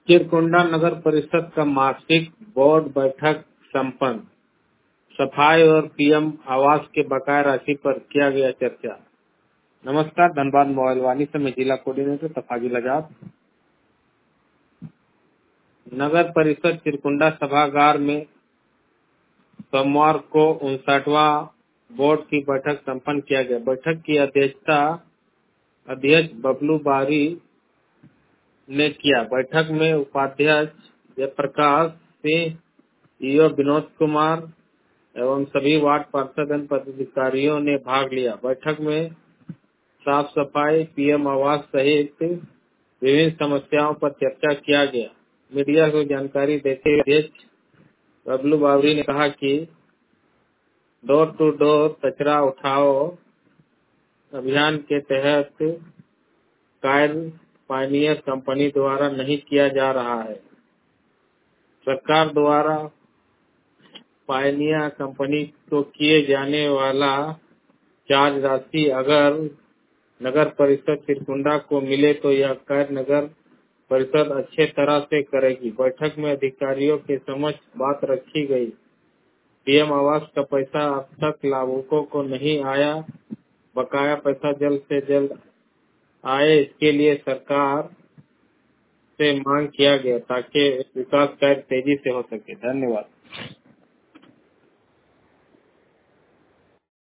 चिरकुंडा नगर परिषद का मासिक बोर्ड बैठक संपन्न। सफाई और पीएम आवास के बकाया राशि पर किया गया चर्चा। नमस्कार, धनबाद मोबाइल वाणी से मैं जिला कोऑर्डिनेटर तफाजुल आजाद। नगर परिषद चिरकुंडा सभागार में सोमवार को 59वां बोर्ड की बैठक संपन्न किया गया। बैठक की अध्यक्षता अध्यक्ष बबलू बारी ने किया। बैठक में उपाध्यक्ष जयप्रकाश सिंह, ईओ विनोद कुमार एवं सभी वार्ड पार्षद पदाधिकारियों ने भाग लिया। बैठक में साफ सफाई, पीएम आवास सहित विभिन्न समस्याओं पर चर्चा किया गया। मीडिया को जानकारी देते हुए अध्यक्ष बबलू बावरी ने कहा कि डोर टू डोर कचरा उठाओ अभियान के तहत कार्य पायनियर कंपनी द्वारा नहीं किया जा रहा है। सरकार द्वारा पायनियर कंपनी को किए जाने वाला चार्ज राशि अगर नगर परिषद चिरकुंडा को मिले तो यह कार्य नगर परिषद अच्छे तरह से करेगी। बैठक में अधिकारियों के समक्ष बात रखी गई। पीएम आवास का पैसा अब तक लाभुकों को नहीं आया। बकाया पैसा जल्द से जल्द आए, इसके लिए सरकार से मांग किया गया ताकि विकास कार्य तेजी से हो सके। धन्यवाद।